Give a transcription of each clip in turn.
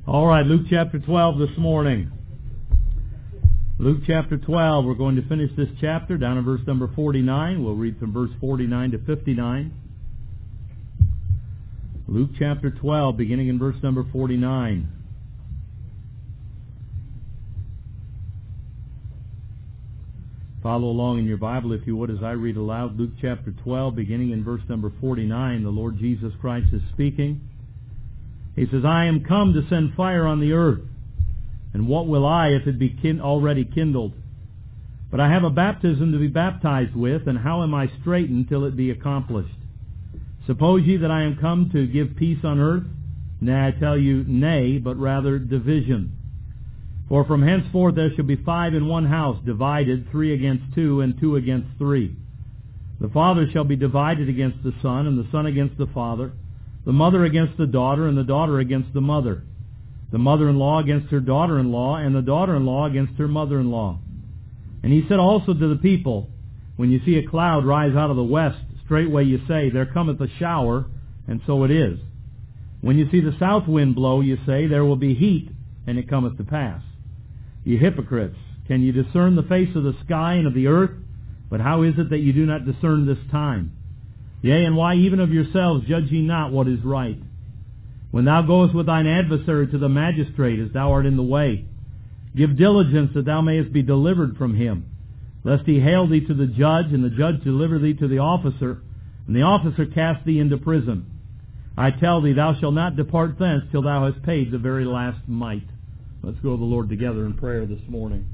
All right, Luke chapter 12 this morning. Luke chapter 12, we're going to finish this chapter down in verse number 49. We'll read from verse 49 to 59. Luke chapter 12, beginning in verse number 49. Follow along in your Bible, if you would, as I read aloud. Luke chapter 12, beginning in verse number 49, the Lord Jesus Christ is speaking. He says, I am come to send fire on the earth, and what will I if it be already kindled? But I have a baptism to be baptized with, and how am I straitened till it be accomplished? Suppose ye that I am come to give peace on earth? Nay, I tell you, nay, but rather division. For from henceforth there shall be 5 in one house, divided, 3 against 2, and 2 against 3. The father shall be divided against the son, and the son against the father, the mother against the daughter, and the daughter against the mother, the mother-in-law against her daughter-in-law, and the daughter-in-law against her mother-in-law. And he said also to the people, when you see a cloud rise out of the west, straightway you say, there cometh a shower, and so it is. When you see the south wind blow, you say, there will be heat, and it cometh to pass. Ye hypocrites, can you discern the face of the sky and of the earth? But how is it that you do not discern this time? Yea, and why even of yourselves judge ye not what is right? When thou goest with thine adversary to the magistrate, as thou art in the way, give diligence that thou mayest be delivered from him, lest he hale thee to the judge, and the judge deliver thee to the officer, and the officer cast thee into prison. I tell thee, thou shalt not depart thence till thou hast paid the very last mite. Let's go to the Lord together in prayer this morning.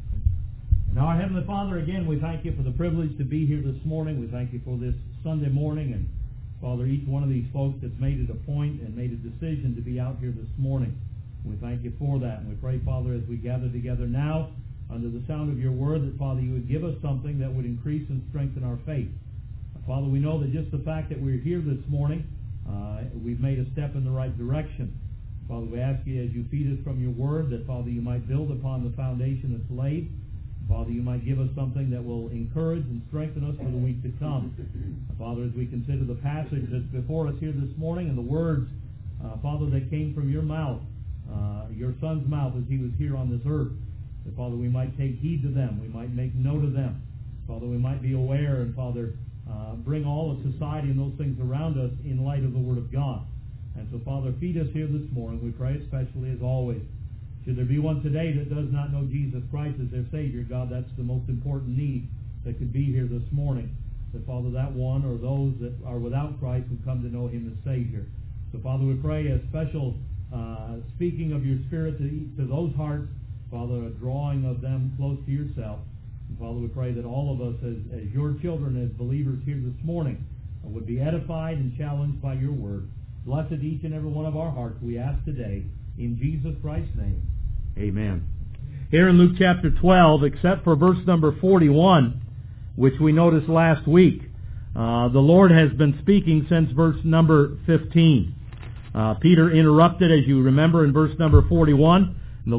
Now, our Heavenly Father, again, we thank you for the privilege to be here this morning. We thank you for this Sunday morning, and Father, each one of these folks that's made it a point and made a decision to be out here this morning. We thank you for that, and we pray, Father, as we gather together now under the sound of your word, that, Father, you would give us something that would increase and strengthen our faith. Father, we know that just the fact that we're here this morning, we've made a step in the right direction. Father, we ask you as you feed us from your word that, Father, you might build upon the foundation that's laid. Father, you might give us something that will encourage and strengthen us for the week to come. Father, as we consider the passage that's before us here this morning and the words, Father, that came from your mouth, your Son's mouth as he was here on this earth, that, Father, we might take heed to them. We might make note of them. Father, we might be aware and, Father, bring all of society and those things around us in light of the Word of God. And so, Father, feed us here this morning. We pray especially as always. Should there be one today that does not know Jesus Christ as their Savior, God, that's the most important need that could be here this morning. That, Father, that one or those that are without Christ would come to know Him as Savior. So, Father, we pray a special speaking of your Spirit to those hearts, Father, a drawing of them close to yourself. And, Father, we pray that all of us as your children, as believers here this morning, would be edified and challenged by your word. Blessed each and every one of our hearts, we ask today, in Jesus Christ's name. Amen. Here in Luke chapter 12, except for verse number 41, which we noticed last week, the Lord has been speaking since verse number 15. Peter interrupted, as you remember, in verse number 41. And the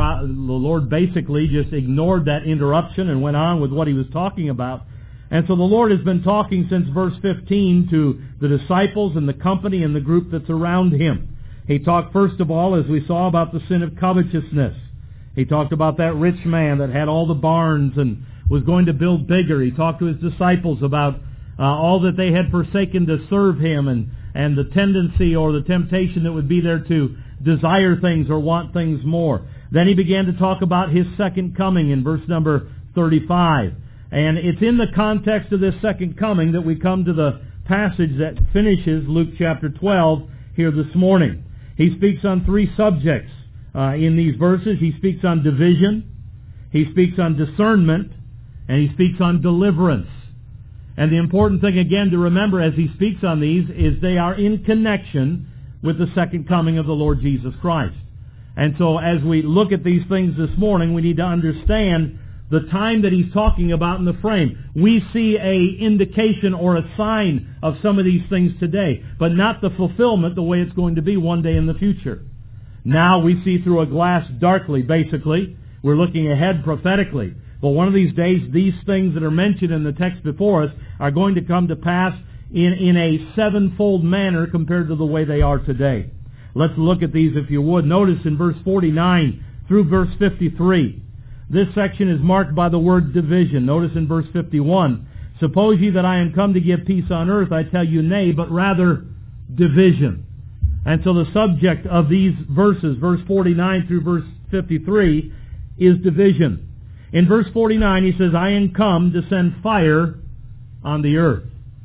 Lord basically just ignored that interruption and went on with what he was talking about. And so the Lord has been talking since verse 15 to the disciples and the company and the group that's around him. He talked first of all, as we saw, about the sin of covetousness. He talked about that rich man that had all the barns and was going to build bigger. He talked to his disciples about all that they had forsaken to serve him and the tendency or the temptation that would be there to desire things or want things more. Then he began to talk about his second coming in verse number 35. And it's in the context of this second coming that we come to the passage that finishes Luke chapter 12 here this morning. He speaks on 3 subjects in these verses. He speaks on division, he speaks on discernment, and he speaks on deliverance. And the important thing again to remember as he speaks on these is they are in connection with the second coming of the Lord Jesus Christ. And so as we look at these things this morning, we need to understand the time that he's talking about in the frame. We see a indication or a sign of some of these things today, but not the fulfillment the way it's going to be one day in the future. Now we see through a glass darkly, basically. We're looking ahead prophetically. But one of these days, these things that are mentioned in the text before us are going to come to pass in a sevenfold manner compared to the way they are today. Let's look at these if you would. Notice in verse 49 through verse 53. This section is marked by the word division. Notice in verse 51. Suppose ye that I am come to give peace on earth, I tell you nay, but rather division. And so the subject of these verses, verse 49 through verse 53, is division. In verse 49 he says, I am come to send fire on the earth.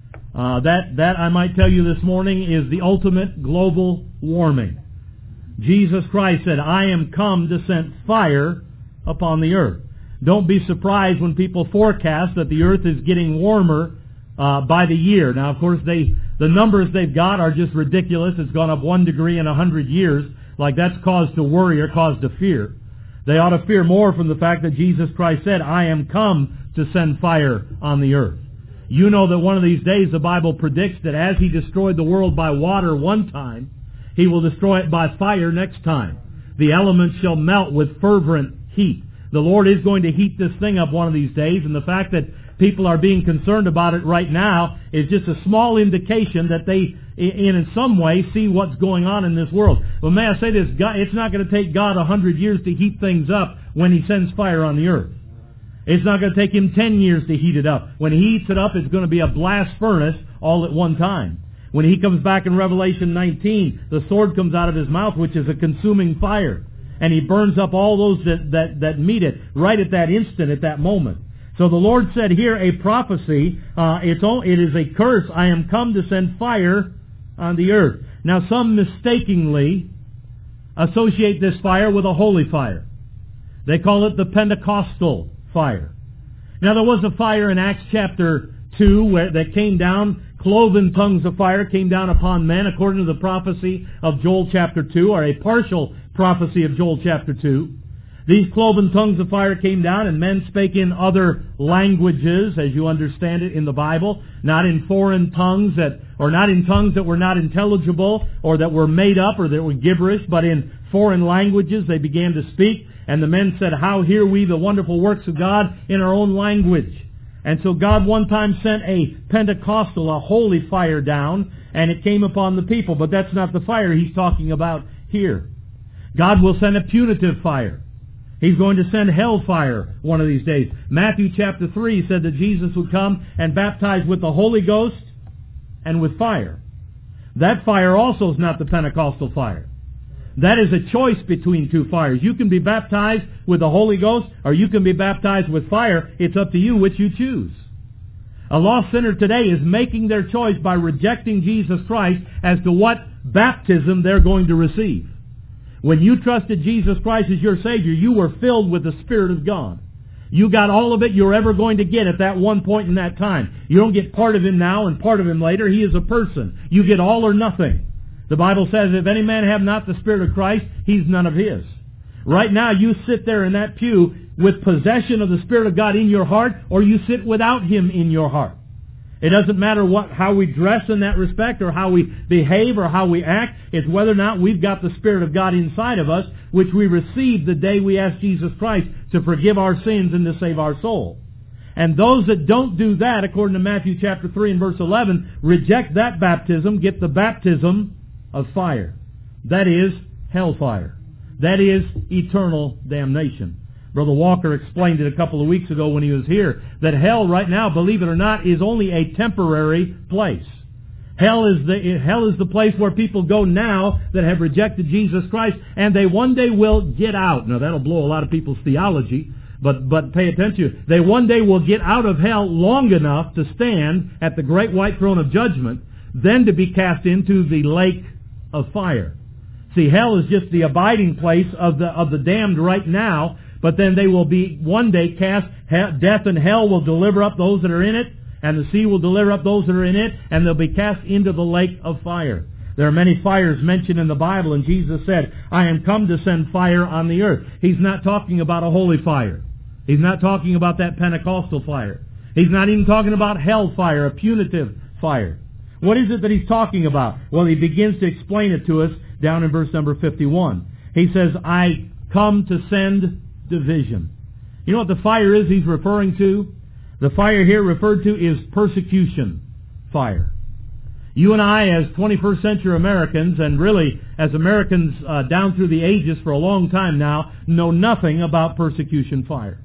That I might tell you this morning is the ultimate global warming. Jesus Christ said, I am come to send fire upon the earth. Don't be surprised when people forecast that the earth is getting warmer by the year. Now, of course, the numbers they've got are just ridiculous. It's gone up 1 degree in 100 years. Like that's cause to worry or cause to fear. They ought to fear more from the fact that Jesus Christ said, I am come to send fire on the earth. You know that one of these days the Bible predicts that as He destroyed the world by water one time, He will destroy it by fire next time. The elements shall melt with fervent heat. The Lord is going to heat this thing up one of these days, and the fact that people are being concerned about it right now is just a small indication that they, in some way, see what's going on in this world. But may I say this, God, it's not going to take God 100 years to heat things up when He sends fire on the earth. It's not going to take Him 10 years to heat it up. When He heats it up, it's going to be a blast furnace all at one time. When He comes back in Revelation 19, the sword comes out of His mouth, which is a consuming fire. And He burns up all those that meet it right at that instant, at that moment. So the Lord said here, a prophecy, it is a curse. I am come to send fire on the earth. Now some mistakenly associate this fire with a holy fire. They call it the Pentecostal fire. Now there was a fire in Acts chapter 2 that came down, cloven tongues of fire came down upon men according to the prophecy of Joel chapter 2, or a partial prophecy of Joel chapter 2. These cloven tongues of fire came down, and men spake in other languages, as you understand it in the Bible, not in foreign tongues or not in tongues that were not intelligible, or that were made up, or that were gibberish, but in foreign languages they began to speak. And the men said, how hear we the wonderful works of God in our own language? And so God one time sent a Pentecostal, a holy fire down, and it came upon the people. But that's not the fire He's talking about here. God will send a punitive fire. He's going to send hellfire one of these days. Matthew chapter 3 said that Jesus would come and baptize with the Holy Ghost and with fire. That fire also is not the Pentecostal fire. That is a choice between two fires. You can be baptized with the Holy Ghost, or you can be baptized with fire. It's up to you which you choose. A lost sinner today is making their choice by rejecting Jesus Christ as to what baptism they're going to receive. When you trusted Jesus Christ as your Savior, you were filled with the Spirit of God. You got all of it you're ever going to get at that one point in that time. You don't get part of Him now and part of Him later. He is a person. You get all or nothing. The Bible says, if any man have not the Spirit of Christ, he's none of His. Right now, you sit there in that pew with possession of the Spirit of God in your heart, or you sit without Him in your heart. It doesn't matter how we dress in that respect, or how we behave, or how we act. It's whether or not we've got the Spirit of God inside of us, which we received the day we asked Jesus Christ to forgive our sins and to save our soul. And those that don't do that, according to Matthew chapter 3 and verse 11, reject that baptism, get the baptism of fire. That is hellfire. That is eternal damnation. Brother Walker explained it a couple of weeks ago when he was here, that hell right now, believe it or not, is only a temporary place. Hell is the place where people go now that have rejected Jesus Christ, and they one day will get out. Now that'll blow a lot of people's theology, but pay attention. They one day will get out of hell long enough to stand at the great white throne of judgment, then to be cast into the lake of fire. See, hell is just the abiding place of the damned right now, but then they will be one day cast. Death and hell will deliver up those that are in it, and the sea will deliver up those that are in it, and they'll be cast into the lake of fire. There are many fires mentioned in the Bible, and Jesus said, I am come to send fire on the earth. He's not talking about a holy fire. He's not talking about that Pentecostal fire. He's not even talking about hellfire, a punitive fire. What is it that He's talking about? Well, He begins to explain it to us down in verse number 51. He says, I come to send division. You know what the fire is He's referring to? The fire here referred to is persecution fire. You and I, as 21st century Americans, and really as Americans down through the ages for a long time now, know nothing about persecution fire.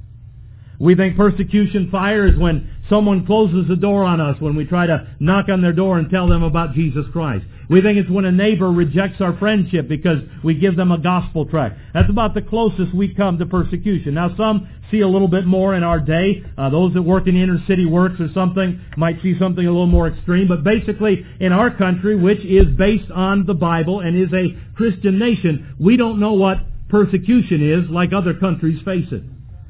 We think persecution fire is when someone closes the door on us, when we try to knock on their door and tell them about Jesus Christ. We think it's when a neighbor rejects our friendship because we give them a gospel tract. That's about the closest we come to persecution. Now, some see a little bit more in our day. Those that work in inner city works or something might see something a little more extreme. But basically, in our country, which is based on the Bible and is a Christian nation, we don't know what persecution is like other countries face it.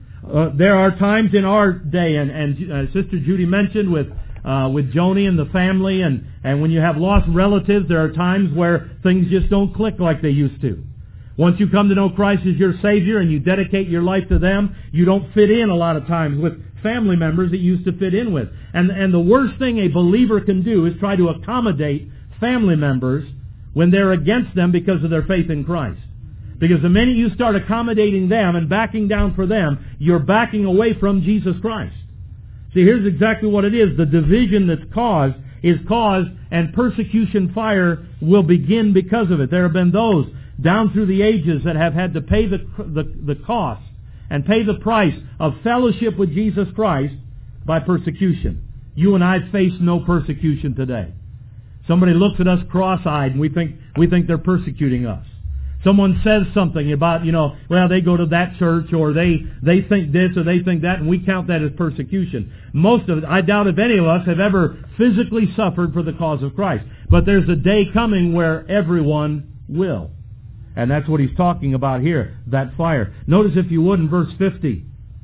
There are times in our day, and Sister Judy mentioned with Joni and the family, and when you have lost relatives, there are times where things just don't click like they used to. Once you come to know Christ as your Savior and you dedicate your life to them, you don't fit in a lot of times with family members that you used to fit in with. And the worst thing a believer can do is try to accommodate family members when they're against them because of their faith in Christ. Because the minute you start accommodating them and backing down for them, you're backing away from Jesus Christ. See, here's exactly what it is. The division that's caused is caused, and persecution fire will begin because of it. There have been those down through the ages that have had to pay the cost and pay the price of fellowship with Jesus Christ by persecution. You and I face no persecution today. Somebody looks at us cross-eyed and we think they're persecuting us. Someone says something about, well, they go to that church, or they think this or they think that, and we count that as persecution. Most of it, I doubt if any of us have ever physically suffered for the cause of Christ. But there's a day coming where everyone will. And that's what he's talking about here, that fire. Notice, if you would, in verse 50.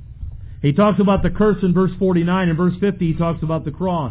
He talks about the curse in verse 49. In verse 50, he talks about the cross.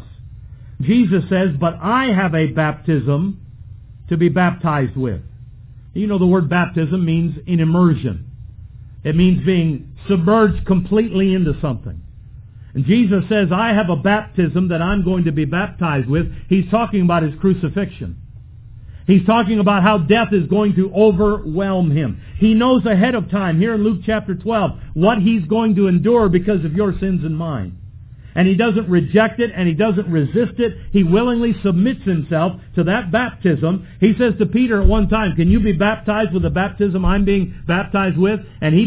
Jesus says, "But I have a baptism to be baptized with." You know, the word baptism means an immersion. It means being submerged completely into something. And Jesus says, I have a baptism that I'm going to be baptized with. He's talking about His crucifixion. He's talking about how death is going to overwhelm Him. He knows ahead of time, here in Luke chapter 12, what He's going to endure because of your sins and mine. And He doesn't reject it, and He doesn't resist it. He willingly submits Himself to that baptism. He says to Peter at one time, "Can you be baptized with the baptism I'm being baptized with?" And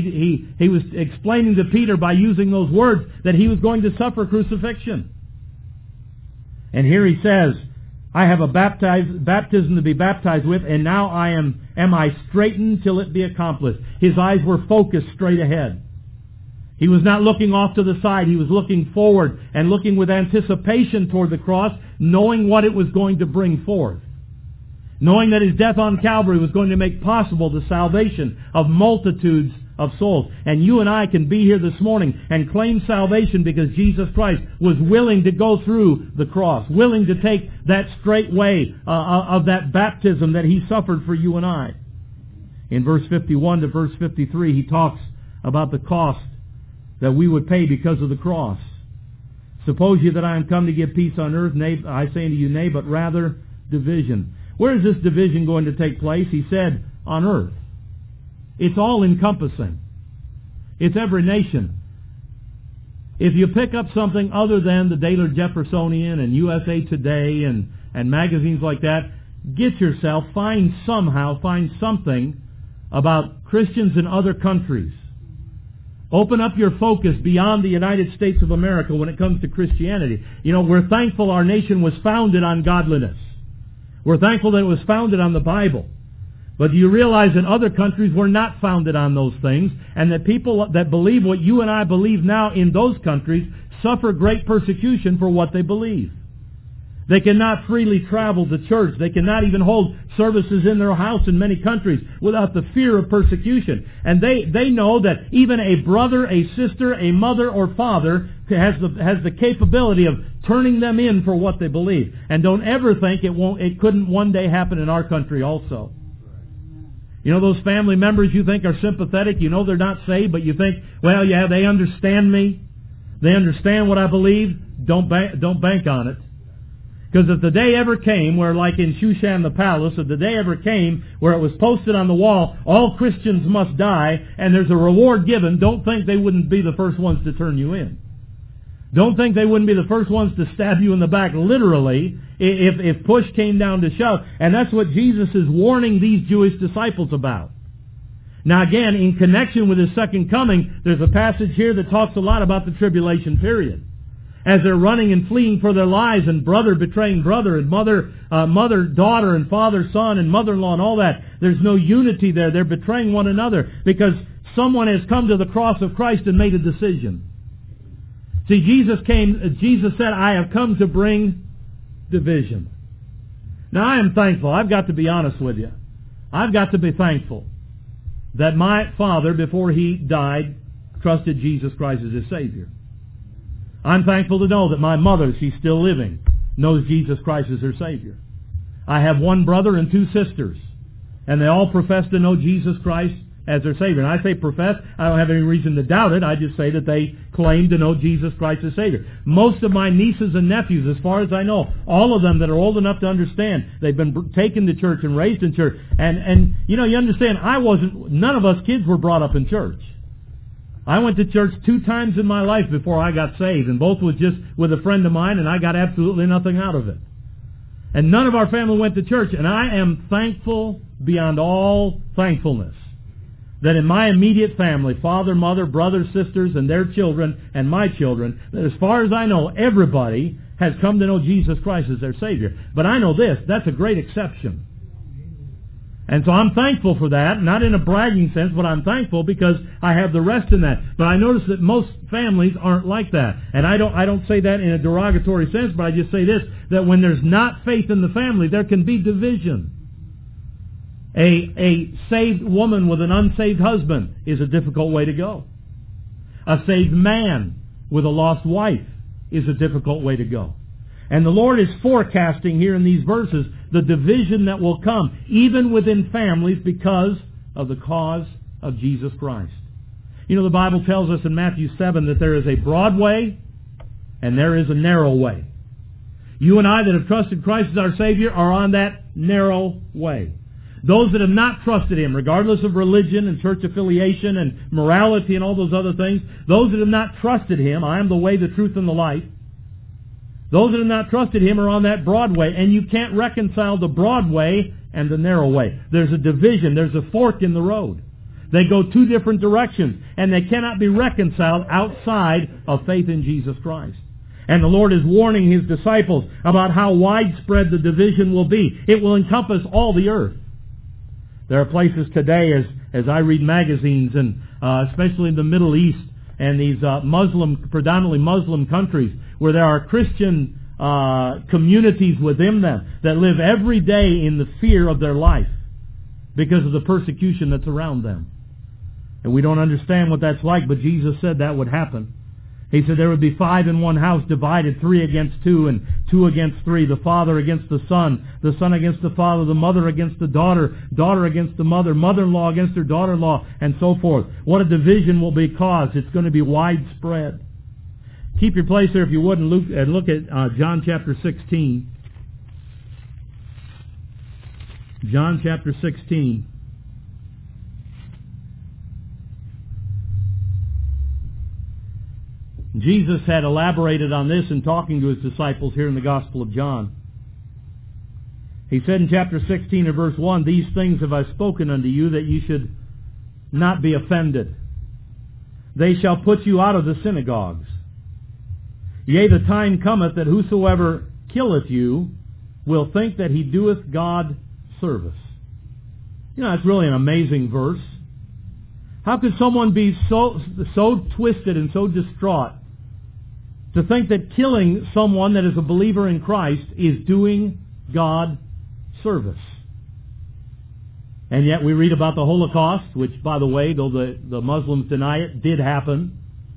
he was explaining to Peter by using those words that he was going to suffer crucifixion. And here he says, "I have a baptism to be baptized with, and now am I straitened till it be accomplished." His eyes were focused straight ahead. He was not looking off to the side. He was looking forward and looking with anticipation toward the cross, knowing what it was going to bring forth. Knowing that His death on Calvary was going to make possible the salvation of multitudes of souls. And you and I can be here this morning and claim salvation because Jesus Christ was willing to go through the cross, willing to take that straight way of that baptism that He suffered for you and I. In verse 51 to verse 53, He talks about the cost that we would pay because of the cross. "Suppose ye that I am come to give peace on earth? Nay, I say unto you, nay, but rather division." Where is this division going to take place? He said, on earth. It's all encompassing. It's every nation. If you pick up something other than the Daily Jeffersonian and USA Today and magazines like that, get yourself, find something about Christians in other countries. Open up your focus beyond the United States of America when it comes to Christianity. We're thankful our nation was founded on godliness. We're thankful that it was founded on the Bible. But do you realize that other countries were not founded on those things, and that people that believe what you and I believe now in those countries suffer great persecution for what they believe? They cannot freely travel to church. They cannot even hold services in their house in many countries without the fear of persecution. And they know that even a brother, a sister, a mother or father has the capability of turning them in for what they believe. And don't ever think it couldn't one day happen in our country also. Those family members you think are sympathetic, they're not saved, but you think, well, yeah, they understand me. They understand what I believe. Don't bank on it. Because if the day ever came where, like in Shushan the palace, if the day ever came where it was posted on the wall, all Christians must die, and there's a reward given, don't think they wouldn't be the first ones to turn you in. Don't think they wouldn't be the first ones to stab you in the back, literally, if push came down to shove. And that's what Jesus is warning these Jewish disciples about. Now again, in connection with His second coming, there's a passage here that talks a lot about the tribulation period. As they're running and fleeing for their lives, and brother betraying brother, and mother, daughter, and father, son, and mother-in-law, and all that. There's no unity there. They're betraying one another because someone has come to the cross of Christ and made a decision. See, Jesus said, I have come to bring division. Now, I am thankful. I've got to be honest with you. I've got to be thankful that my father, before he died, trusted Jesus Christ as his Savior. I'm thankful to know that my mother, she's still living, knows Jesus Christ as her Savior. I have one brother and two sisters, and they all profess to know Jesus Christ as their Savior. And I say profess, I don't have any reason to doubt it. I just say that they claim to know Jesus Christ as Savior. Most of my nieces and nephews, as far as I know, all of them that are old enough to understand, they've been taken to church and raised in church. And you know, you understand, none of us kids were brought up in church. I went to church 2 times in my life before I got saved, and both was just with a friend of mine, and I got absolutely nothing out of it. And none of our family went to church, and I am thankful beyond all thankfulness that in my immediate family, father, mother, brothers, sisters, and their children, and my children, that as far as I know, everybody has come to know Jesus Christ as their Savior. But I know this, that's a great exception. And so I'm thankful for that, not in a bragging sense, but I'm thankful because I have the rest in that. But I notice that most families aren't like that. And I don't say that in a derogatory sense, but I just say this, that when there's not faith in the family, there can be division. A saved woman with an unsaved husband is a difficult way to go. A saved man with a lost wife is a difficult way to go. And the Lord is forecasting here in these verses the division that will come, even within families, because of the cause of Jesus Christ. You know, the Bible tells us in Matthew 7 that there is a broad way and there is a narrow way. You and I that have trusted Christ as our Savior are on that narrow way. Those that have not trusted Him, regardless of religion and church affiliation and morality and all those other things, those that have not trusted Him, I am the way, the truth, and the life, those that have not trusted Him are on that broad way, and you can't reconcile the broad way and the narrow way. There's a division, there's a fork in the road. They go 2 different directions, and they cannot be reconciled outside of faith in Jesus Christ. And the Lord is warning His disciples about how widespread the division will be. It will encompass all the earth. There are places today, as I read magazines, and especially in the Middle East, and these predominantly Muslim countries, where there are Christian communities within them that live every day in the fear of their life because of the persecution that's around them. And we don't understand what that's like, but Jesus said that would happen. He said there would be 5 in one house divided, 3 against 2, and 2 against 3, the father against the son against the father, the mother against the daughter, daughter against the mother, mother-in-law against her daughter-in-law, and so forth. What a division will be caused. It's going to be widespread. Keep your place there if you would, and look at John chapter 16. John chapter 16. Jesus had elaborated on this in talking to His disciples here in the Gospel of John. He said in chapter 16 and verse 1, "These things have I spoken unto you, that you should not be offended. They shall put you out of the synagogues. Yea, the time cometh that whosoever killeth you will think that he doeth God service." You know, that's really an amazing verse. How could someone be so twisted and so distraught to think that killing someone that is a believer in Christ is doing God service? And yet we read about the Holocaust, which, by the way, though the Muslims deny it, did happen.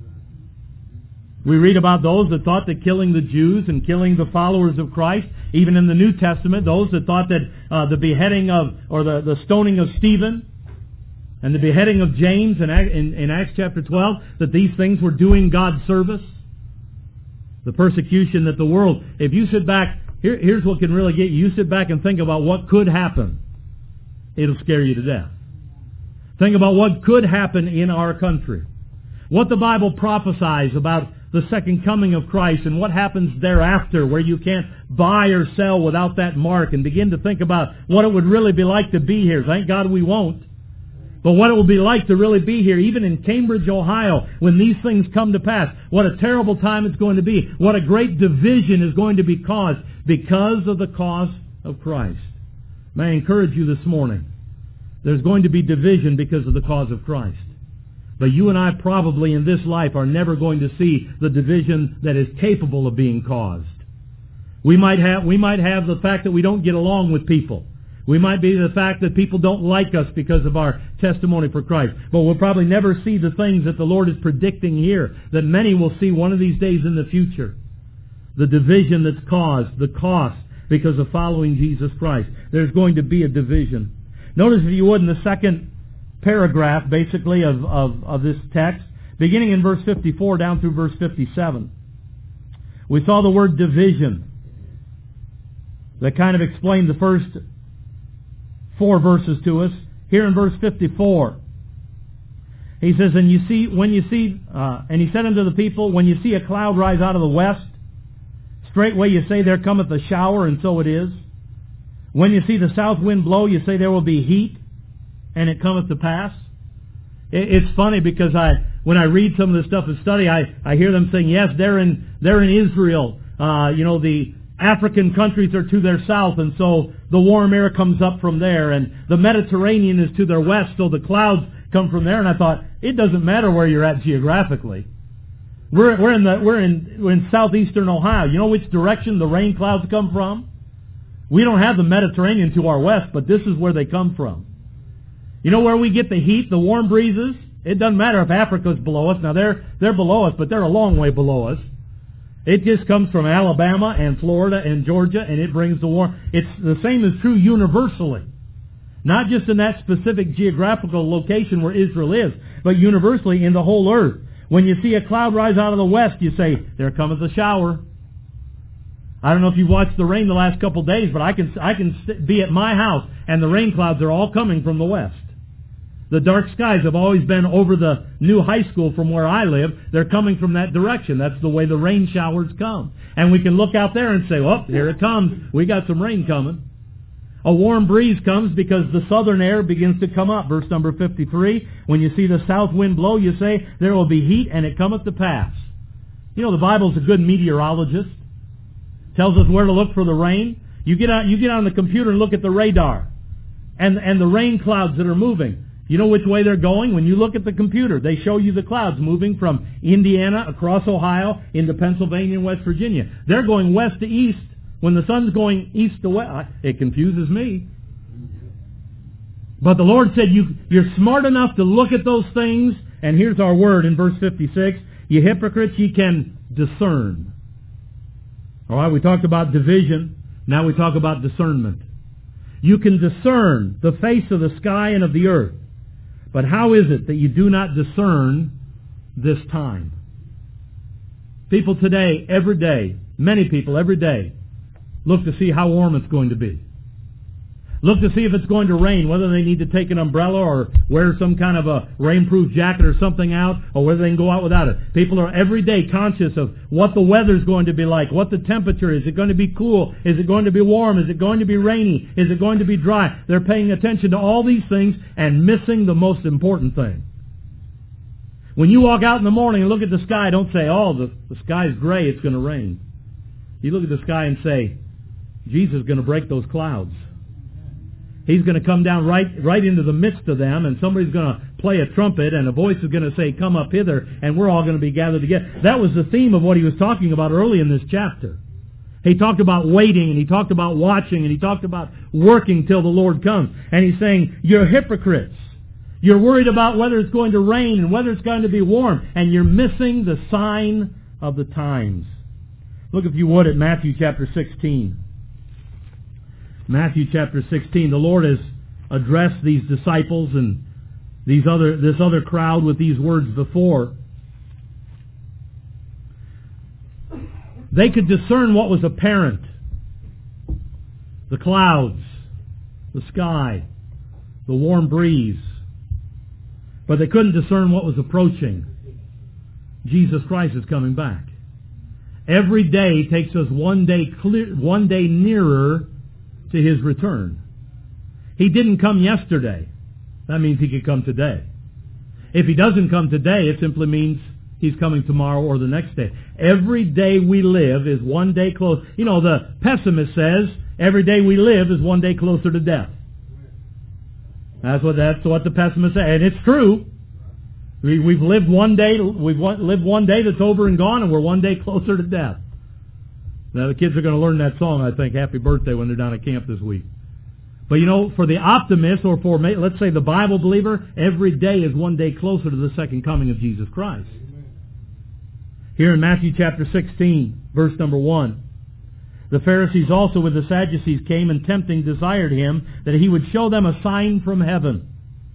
We read about those that thought that killing the Jews and killing the followers of Christ, even in the New Testament, those that thought that the beheading of, or the stoning of Stephen, and the beheading of James in Acts chapter 12, that these things were doing God's service. The persecution that the world... If you sit back, here's what can really get you. You sit back and think about what could happen. It'll scare you to death. Think about what could happen in our country. What the Bible prophesies about the second coming of Christ and what happens thereafter, where you can't buy or sell without that mark, and begin to think about what it would really be like to be here. Thank God we won't. But what it will be like to really be here, even in Cambridge, Ohio, when these things come to pass. What a terrible time it's going to be. What a great division is going to be caused because of the cause of Christ. May I encourage you this morning. There's going to be division because of the cause of Christ. But you and I probably in this life are never going to see the division that is capable of being caused. We might have the fact that we don't get along with people. We might be the fact that people don't like us because of our testimony for Christ. But we'll probably never see the things that the Lord is predicting here, that many will see one of these days in the future. The division that's caused, the cost, because of following Jesus Christ. There's going to be a division. Notice, if you would, in the second paragraph, basically, of this text, beginning in verse 54 down through verse 57. We saw the word division. That kind of explained the first 4 verses to us. Here in verse 54, he says, and he said unto the people, when you see a cloud rise out of the west, straightway you say, there cometh a shower, and so it is. When you see the south wind blow, you say, there will be heat, and it cometh to pass. It's funny because when I read some of this stuff and study, I hear them saying, yes, they're in Israel. The African countries are to their south, and so the warm air comes up from there, and the Mediterranean is to their west, so the clouds come from there. And I thought, it doesn't matter where you're at geographically. We're in southeastern Ohio. You know which direction the rain clouds come from? We don't have the Mediterranean to our west, but this is where they come from. You know where we get the heat, the warm breezes? It doesn't matter if Africa's below us. Now they're below us, but they're a long way below us. It just comes from Alabama and Florida and Georgia, and it brings the warm. It's the same is true universally. Not just in that specific geographical location where Israel is, but universally in the whole earth. When you see a cloud rise out of the west, you say, there cometh a shower. I don't know if you've watched the rain the last couple of days, but I can be at my house, and the rain clouds are all coming from the west. The dark skies have always been over the new high school from where I live. They're coming from that direction. That's the way the rain showers come. And we can look out there and say, oh, here it comes. We got some rain coming. A warm breeze comes because the southern air begins to come up. Verse number 53, when you see the south wind blow, you say, there will be heat, and it cometh to pass. You know, the Bible's a good meteorologist. Tells us where to look for the rain. You get on the computer and look at the radar. And the rain clouds that are moving. You know which way they're going? When you look at the computer, they show you the clouds moving from Indiana across Ohio into Pennsylvania and West Virginia. They're going west to east when the sun's going east to west. It confuses me. But the Lord said, you're smart enough to look at those things, and here's our word in verse 56, ye hypocrites, ye can discern. All right, we talked about division. Now we talk about discernment. You can discern the face of the sky and of the earth. But how is it that you do not discern this time? People today, every day, many people every day, look to see how warm it's going to be. Look to see if it's going to rain, whether they need to take an umbrella or wear some kind of a rainproof jacket or something out, or whether they can go out without it. People are every day conscious of what the weather's going to be like, what the temperature is. Is it going to be cool? Is it going to be warm? Is it going to be rainy? Is it going to be dry? They're paying attention to all these things and missing the most important thing. When you walk out in the morning and look at the sky, don't say, oh, the sky's gray, it's going to rain. You look at the sky and say, Jesus is going to break those clouds. He's going to come down right into the midst of them, and somebody's going to play a trumpet, and a voice is going to say, come up hither, and we're all going to be gathered together. That was the theme of what he was talking about early in this chapter. He talked about waiting, and he talked about watching, and he talked about working till the Lord comes. And he's saying, you're hypocrites. You're worried about whether it's going to rain and whether it's going to be warm, and you're missing the sign of the times. Look, if you would, at Matthew chapter 16. Matthew chapter 16, the Lord has addressed these disciples and this other crowd with these words before. They could discern what was apparent. The clouds, the sky, the warm breeze. But they couldn't discern what was approaching. Jesus Christ is coming back. Every day takes us one day nearer to His return. He didn't come yesterday. That means He could come today. If He doesn't come today, it simply means He's coming tomorrow or the next day. Every day we live is one day closer. You know, the pessimist says, every day we live is one day closer to death. That's what the pessimist says. And it's true. We've lived one day that's over and gone, and we're one day closer to death. Now the kids are going to learn that song, I think, Happy Birthday, when they're down at camp this week. But you know, for the optimist, or for, let's say, the Bible believer, every day is one day closer to the second coming of Jesus Christ. Here in Matthew chapter 16, verse number 1, the Pharisees also with the Sadducees came and tempting desired Him that He would show them a sign from heaven.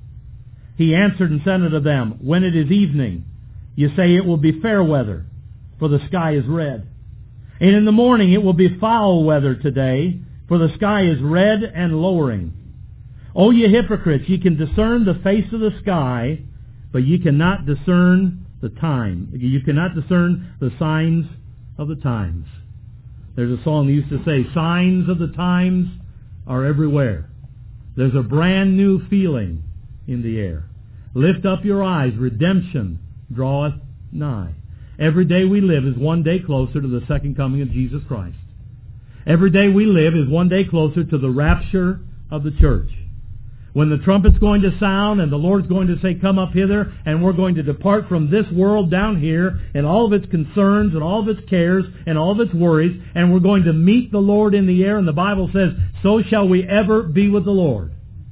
He answered and said unto them, When it is evening, you say it will be fair weather, for the sky is red. And in the morning it will be foul weather today, for the sky is red and lowering. O ye hypocrites, ye can discern the face of the sky, but ye cannot discern the time. You cannot discern the signs of the times. There's a song that used to say, signs of the times are everywhere. There's a brand new feeling in the air. Lift up your eyes, redemption draweth nigh. Every day we live is one day closer to the second coming of Jesus Christ. Every day we live is one day closer to the rapture of the church. When the trumpet's going to sound and the Lord's going to say, come up hither, and we're going to depart from this world down here and all of its concerns and all of its cares and all of its worries, and we're going to meet the Lord in the air, and the Bible says, so shall we ever be with the Lord.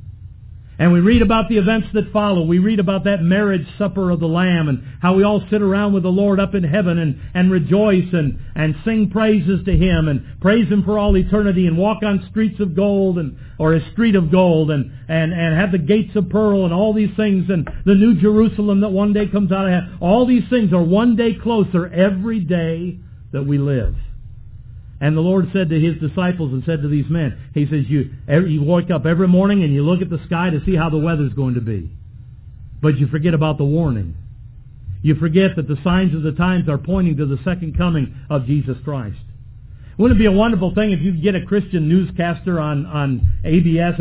And we read about the events that follow. We read about that marriage supper of the Lamb and how we all sit around with the Lord up in heaven and rejoice and sing praises to Him and praise Him for all eternity and walk on streets of gold or a street of gold and have the gates of pearl and all these things and the new Jerusalem that one day comes out of heaven. All these things are one day closer every day that we live. And the Lord said to His disciples and said to these men, He says, you wake up every morning and you look at the sky to see how the weather's going to be. But you forget about the warning. You forget that the signs of the times are pointing to the second coming of Jesus Christ. Wouldn't it be a wonderful thing if you could get a Christian newscaster on ABC?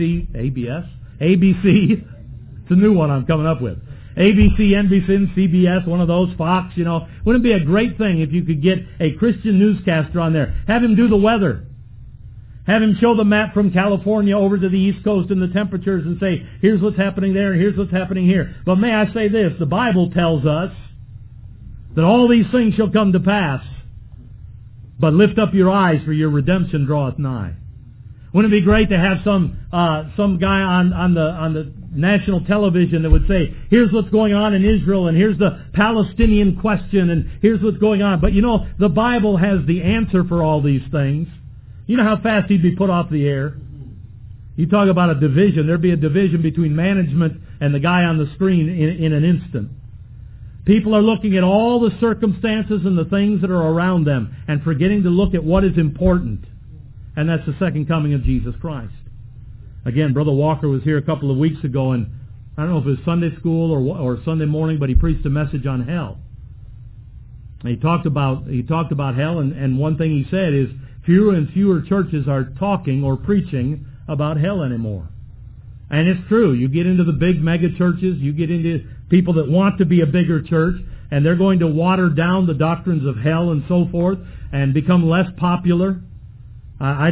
It's a new one I'm coming up with. ABC, NBC, CBS, one of those, Fox, you know. Wouldn't it be a great thing if you could get a Christian newscaster on there? Have him do the weather. Have him show the map from California over to the East Coast and the temperatures and say, here's what's happening there and here's what's happening here. But may I say this, the Bible tells us that all these things shall come to pass. But lift up your eyes, for your redemption draweth nigh. Wouldn't it be great to have some guy on the national television that would say, here's what's going on in Israel, and here's the Palestinian question, and here's what's going on. But you know, the Bible has the answer for all these things. You know how fast he'd be put off the air? You talk about a division. There'd be a division between management and the guy on the screen in an instant. People are looking at all the circumstances and the things that are around them and forgetting to look at what is important. And that's the second coming of Jesus Christ. Again, Brother Walker was here a couple of weeks ago, and I don't know if it was Sunday school or Sunday morning, but he preached a message on hell. And he talked about hell, and one thing he said is fewer and fewer churches are talking or preaching about hell anymore. And it's true. You get into the big mega churches, you get into people that want to be a bigger church, and they're going to water down the doctrines of hell and so forth and become less popular. I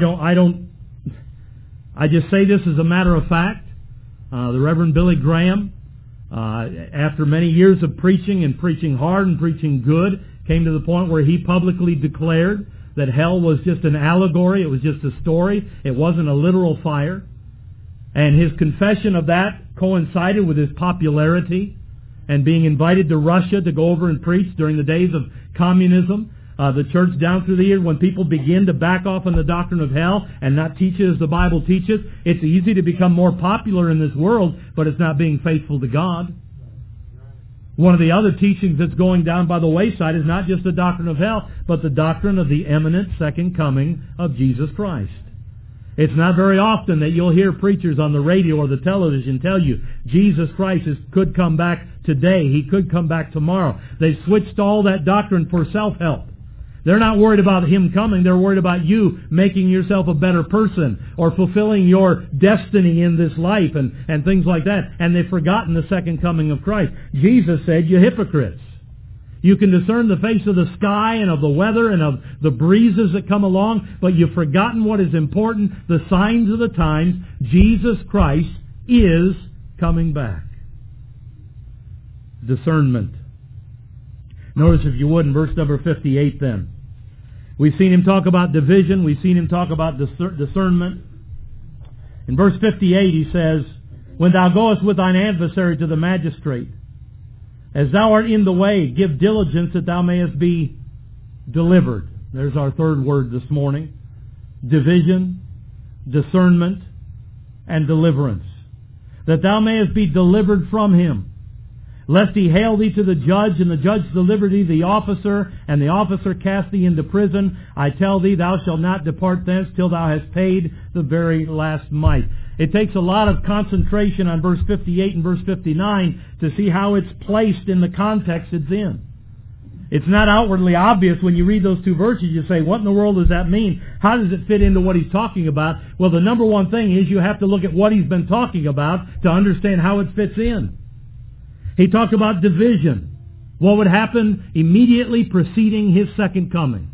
just say this as a matter of fact. The Reverend Billy Graham, after many years of preaching and preaching hard and preaching good, came to the point where he publicly declared that hell was just an allegory. It was just a story. It wasn't a literal fire. And his confession of that coincided with his popularity and being invited to Russia to go over and preach during the days of communism. The church down through the years, when people begin to back off on the doctrine of hell and not teach it as the Bible teaches, it's easy to become more popular in this world, but it's not being faithful to God. One of the other teachings that's going down by the wayside is not just the doctrine of hell, but the doctrine of the imminent second coming of Jesus Christ. It's not very often that you'll hear preachers on the radio or the television tell you Jesus Christ could come back today. He could come back tomorrow. They switched all that doctrine for self-help. They're not worried about Him coming. They're worried about you making yourself a better person or fulfilling your destiny in this life and things like that. And they've forgotten the second coming of Christ. Jesus said, "You hypocrites. You can discern the face of the sky and of the weather and of the breezes that come along, but you've forgotten what is important, the signs of the times. Jesus Christ is coming back." Discernment. Notice, if you would, in verse number 58 then. We've seen Him talk about division. We've seen Him talk about discernment. In verse 58 He says, "When thou goest with thine adversary to the magistrate, as thou art in the way, give diligence that thou mayest be delivered." There's our third word this morning. Division, discernment, and deliverance. "That thou mayest be delivered from him. Lest he hail thee to the judge, and the judge deliver thee the officer, and the officer cast thee into prison. I tell thee, thou shalt not depart thence till thou hast paid the very last mite." It takes a lot of concentration on verse 58 and verse 59 to see how it's placed in the context it's in. It's not outwardly obvious when you read those two verses. You say, what in the world does that mean? How does it fit into what he's talking about? Well, the number one thing is you have to look at what he's been talking about to understand how it fits in. He talked about division. What would happen immediately preceding His second coming.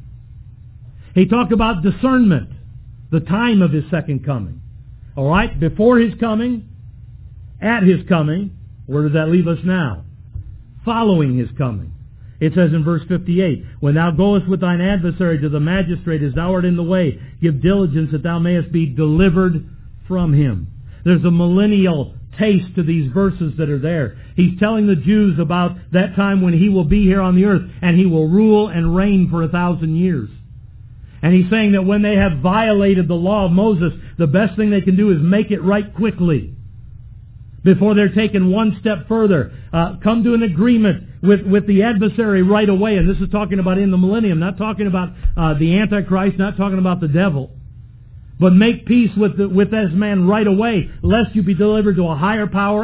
He talked about discernment, the time of His second coming. All right, before His coming, at His coming. Where does that leave us now? Following His coming. It says in verse 58, "When thou goest with thine adversary to the magistrate, as thou art in the way, give diligence that thou mayest be delivered from him." There's a millennial taste to these verses that are there. He's telling the Jews about that time when He will be here on the earth, and He will rule and reign for 1,000 years. And He's saying that when they have violated the law of Moses, the best thing they can do is make it right quickly before they're taken one step further. Come to an agreement with the adversary right away. And this is talking about in the millennium, not talking about the Antichrist, not talking about the devil. But make peace with this man right away, lest you be delivered to a higher power,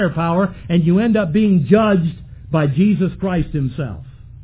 and you end up being judged by Jesus Christ Himself.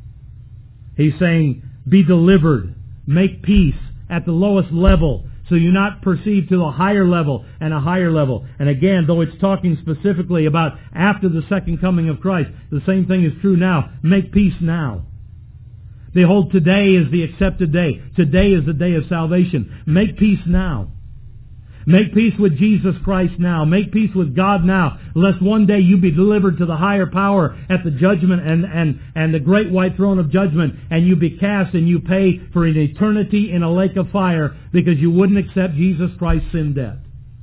He's saying, be delivered. Make peace at the lowest level, so you're not perceived to a higher level and a higher level. And again, though it's talking specifically about after the second coming of Christ, the same thing is true now. Make peace now. Behold, today is the accepted day. Today is the day of salvation. Make peace now. Make peace with Jesus Christ now. Make peace with God now, lest one day you be delivered to the higher power at the judgment and the great white throne of judgment, and you be cast and you pay for an eternity in a lake of fire because you wouldn't accept Jesus Christ's sin debt.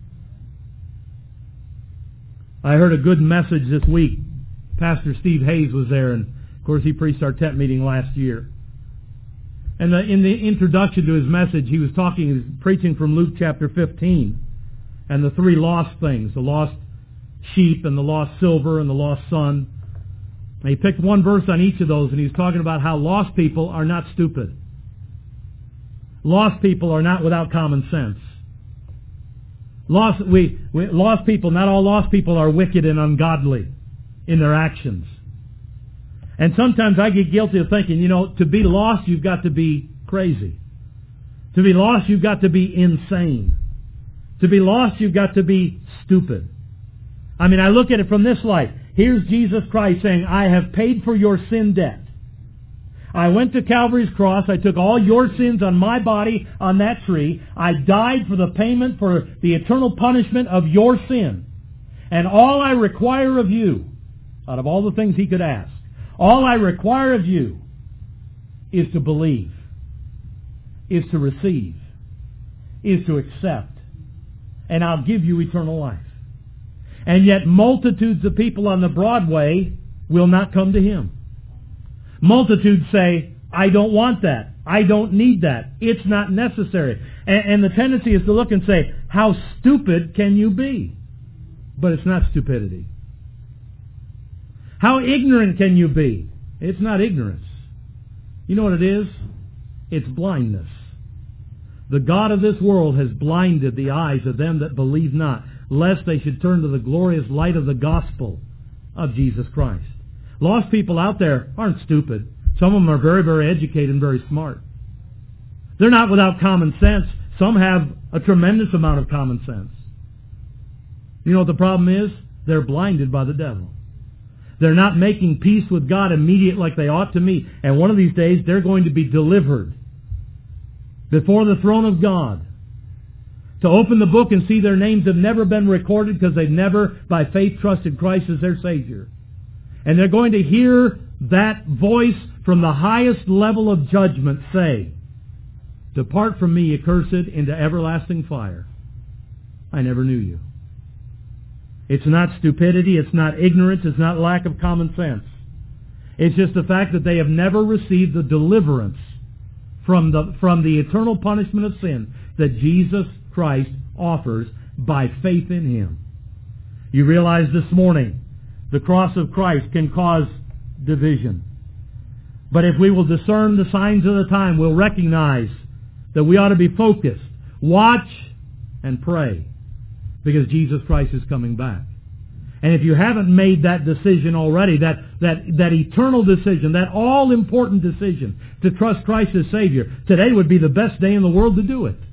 I heard a good message this week. Pastor Steve Hayes was there, and of course he preached our tent meeting last year. And in the introduction to his message, he was preaching from Luke chapter 15, and the three lost things, the lost sheep and the lost silver and the lost son. And he picked one verse on each of those, and he was talking about how lost people are not stupid. Lost people are not without common sense. Lost people, not all lost people are wicked and ungodly in their actions. And sometimes I get guilty of thinking, to be lost, you've got to be crazy. To be lost, you've got to be insane. To be lost, you've got to be stupid. I look at it from this light. Here's Jesus Christ saying, I have paid for your sin debt. I went to Calvary's cross. I took all your sins on my body on that tree. I died for the payment for the eternal punishment of your sin. And all I require of you, out of all the things He could ask, all I require of you is to believe, is to receive, is to accept, and I'll give you eternal life. And yet multitudes of people on the Broadway will not come to Him. Multitudes say, I don't want that. I don't need that. It's not necessary. And the tendency is to look and say, how stupid can you be? But it's not stupidity. How ignorant can you be? It's not ignorance. You know what it is? It's blindness. The God of this world has blinded the eyes of them that believe not, lest they should turn to the glorious light of the gospel of Jesus Christ. Lost people out there aren't stupid. Some of them are very, very educated and very smart. They're not without common sense. Some have a tremendous amount of common sense. You know what the problem is? They're blinded by the devil. They're not making peace with God immediate like they ought to meet. And one of these days, they're going to be delivered before the throne of God to open the book and see their names have never been recorded because they've never, by faith, trusted Christ as their Savior. And they're going to hear that voice from the highest level of judgment say, "Depart from me, accursed, into everlasting fire. I never knew you." It's not stupidity, it's not ignorance, it's not lack of common sense. It's just the fact that they have never received the deliverance from the eternal punishment of sin that Jesus Christ offers by faith in Him. You realize this morning, the cross of Christ can cause division. But if we will discern the signs of the time, we'll recognize that we ought to be focused, watch, and pray, because Jesus Christ is coming back. And if you haven't made that decision already, that eternal decision, that all-important decision to trust Christ as Savior, today would be the best day in the world to do it.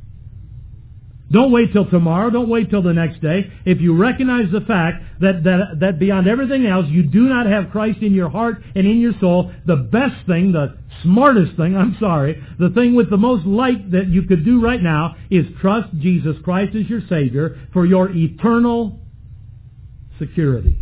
Don't wait till tomorrow. Don't wait till the next day. If you recognize the fact that beyond everything else, you do not have Christ in your heart and in your soul, the best thing, the smartest thing, the thing with the most light that you could do right now is trust Jesus Christ as your Savior for your eternal security,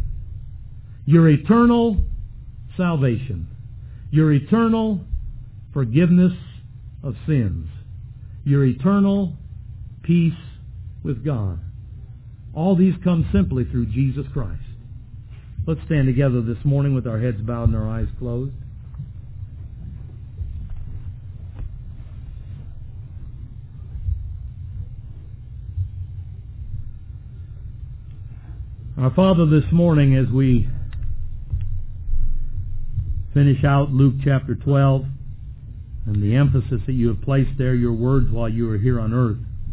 your eternal salvation, your eternal forgiveness of sins, your eternal peace with God. All these come simply through Jesus Christ. Let's stand together this morning with our heads bowed and our eyes closed. Our Father, this morning as we finish out Luke chapter 12 and the emphasis that you have placed there, your words while you were here on earth,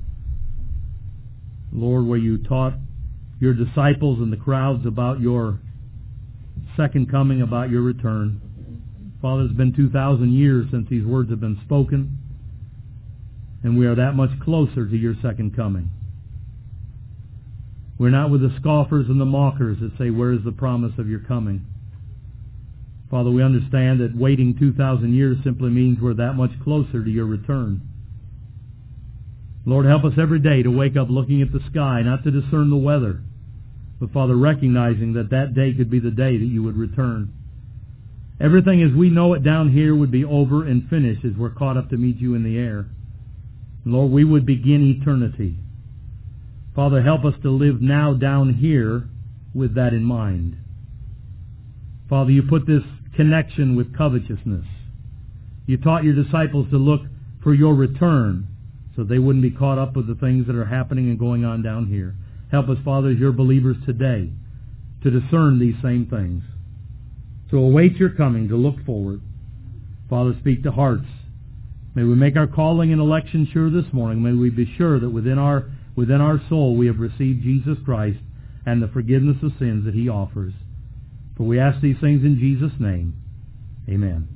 Lord, where you taught your disciples and the crowds about your second coming, about your return. Father, it's been 2,000 years since these words have been spoken, and we are that much closer to your second coming. We're not with the scoffers and the mockers that say, "Where is the promise of your coming?" Father, we understand that waiting 2,000 years simply means we're that much closer to your return. Lord, help us every day to wake up looking at the sky, not to discern the weather, but, Father, recognizing that that day could be the day that you would return. Everything as we know it down here would be over and finished as we're caught up to meet you in the air. Lord, we would begin eternity. Father, help us to live now down here with that in mind. Father, you put this connection with covetousness. You taught your disciples to look for your return so they wouldn't be caught up with the things that are happening and going on down here. Help us, Father, as your believers today, to discern these same things. To await your coming, to look forward. Father, speak to hearts. May we make our calling and election sure this morning. May we be sure that within our soul we have received Jesus Christ and the forgiveness of sins that he offers. For we ask these things in Jesus' name. Amen.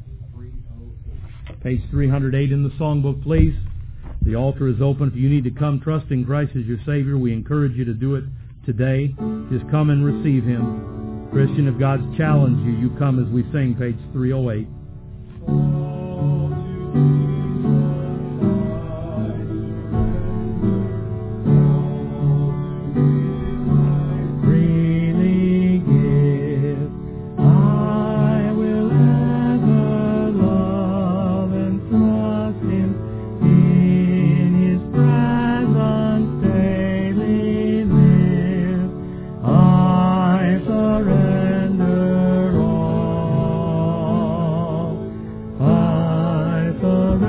Page 308 in the songbook, please. The altar is open. If you need to come trusting Christ as your Savior, we encourage you to do it today. Just come and receive him. Christian, if God's challenged you, you come as we sing page 308. Surrender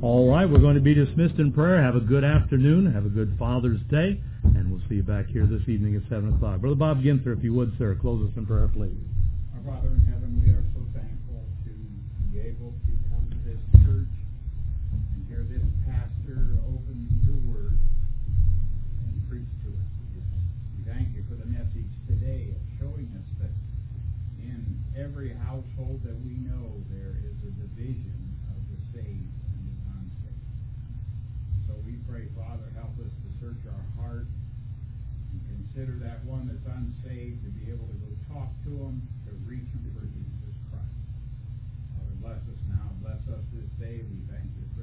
All right, we're going to be dismissed in prayer. Have a good afternoon. Have a good Father's Day. And we'll see you back here this evening at 7 o'clock. Brother Bob Ginther, if you would, sir, close us in prayer, please. Our Father in heaven, we are so thankful to be able to come to this church and hear this pastor open your word and preach to us. We thank you for the message today of showing us that in every household that we know there is a division of the saved and the unsaved. So we pray, Father, help us to search our heart and consider that one that's unsaved to be able to go talk to them, to reach them for Jesus Christ. Father, bless us now. Bless us this day. We thank you for